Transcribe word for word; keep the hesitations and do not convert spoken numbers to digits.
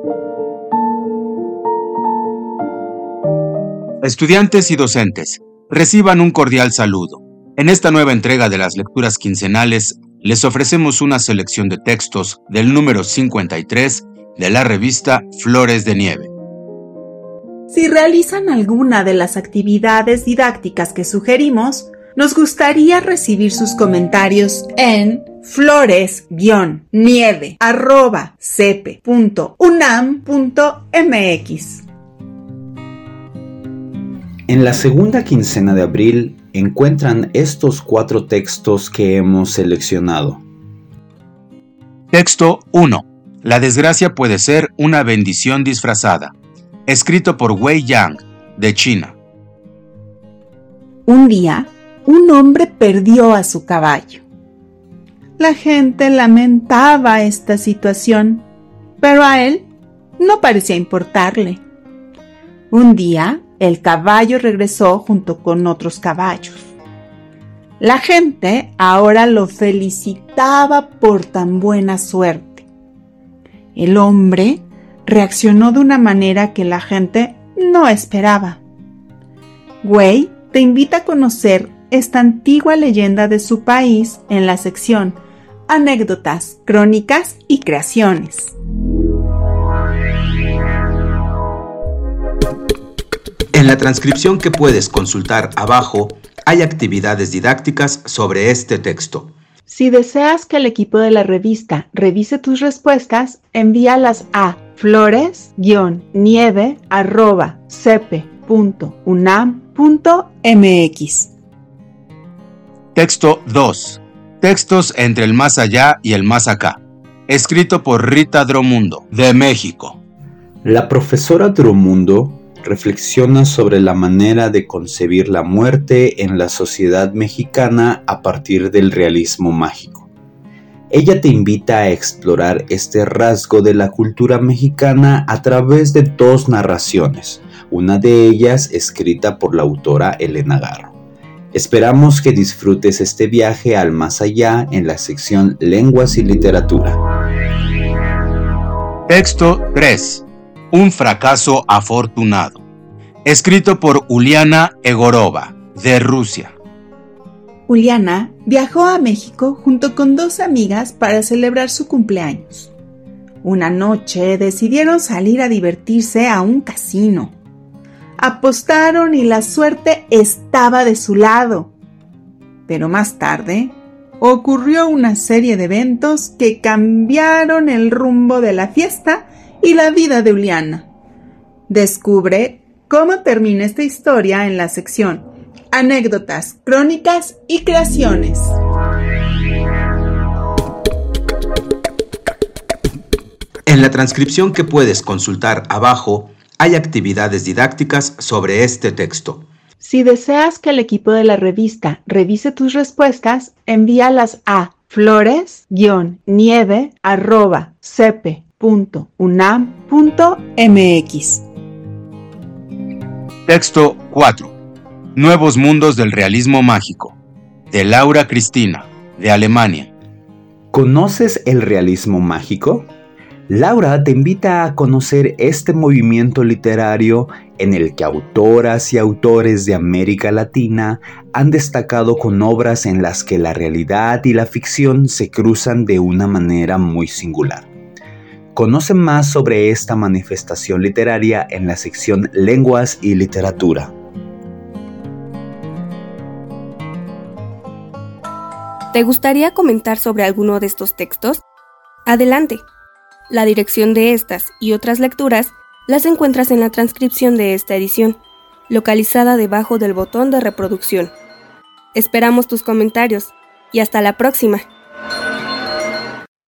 Estudiantes y docentes, reciban un cordial saludo. En esta nueva entrega de las lecturas quincenales, les ofrecemos una selección de textos del número cincuenta y tres de la revista Flores de Nieve. Si realizan alguna de las actividades didácticas que sugerimos, nos gustaría recibir sus comentarios en flores nieve arroba cepe punto unam punto mx. En la segunda quincena de abril encuentran estos cuatro textos que hemos seleccionado. Texto uno. La desgracia puede ser una bendición disfrazada. Escrito por Wei Yang, de China. Un día, un hombre perdió a su caballo. La gente lamentaba esta situación, pero a él no parecía importarle. Un día, el caballo regresó junto con otros caballos. La gente ahora lo felicitaba por tan buena suerte. El hombre reaccionó de una manera que la gente no esperaba. Wei te invita a conocer esta antigua leyenda de su país en la sección Anécdotas, Crónicas y Creaciones. En la transcripción que puedes consultar abajo, hay actividades didácticas sobre este texto. Si deseas que el equipo de la revista revise tus respuestas, envíalas a flores nieve arroba cepe punto unam punto mx. Texto dos. Textos entre el más allá y el más acá. Escrito por Rita Dromundo, de México. La profesora Dromundo reflexiona sobre la manera de concebir la muerte en la sociedad mexicana a partir del realismo mágico. Ella te invita a explorar este rasgo de la cultura mexicana a través de dos narraciones, una de ellas escrita por la autora Elena Garro. Esperamos que disfrutes este viaje al más allá en la sección Lenguas y Literatura. Texto tres. Un fracaso afortunado. Escrito por Uliana Egorova, de Rusia. Uliana viajó a México junto con dos amigas para celebrar su cumpleaños. Una noche decidieron salir a divertirse a un casino. Apostaron y la suerte estaba de su lado. Pero más tarde ocurrió una serie de eventos que cambiaron el rumbo de la fiesta y la vida de Uliana. Descubre cómo termina esta historia en la sección Anécdotas, Crónicas y Creaciones. En la transcripción que puedes consultar abajo, hay actividades didácticas sobre este texto. Si deseas que el equipo de la revista revise tus respuestas, envíalas a flores nieve arroba cepe punto unam punto mx. Texto cuatro. Nuevos mundos del realismo mágico. De Laura Cristina, de Alemania. ¿Conoces el realismo mágico? Laura te invita a conocer este movimiento literario en el que autoras y autores de América Latina han destacado con obras en las que la realidad y la ficción se cruzan de una manera muy singular. Conoce más sobre esta manifestación literaria en la sección Lenguas y Literatura. ¿Te gustaría comentar sobre alguno de estos textos? Adelante. La dirección de estas y otras lecturas las encuentras en la transcripción de esta edición, localizada debajo del botón de reproducción. Esperamos tus comentarios y hasta la próxima.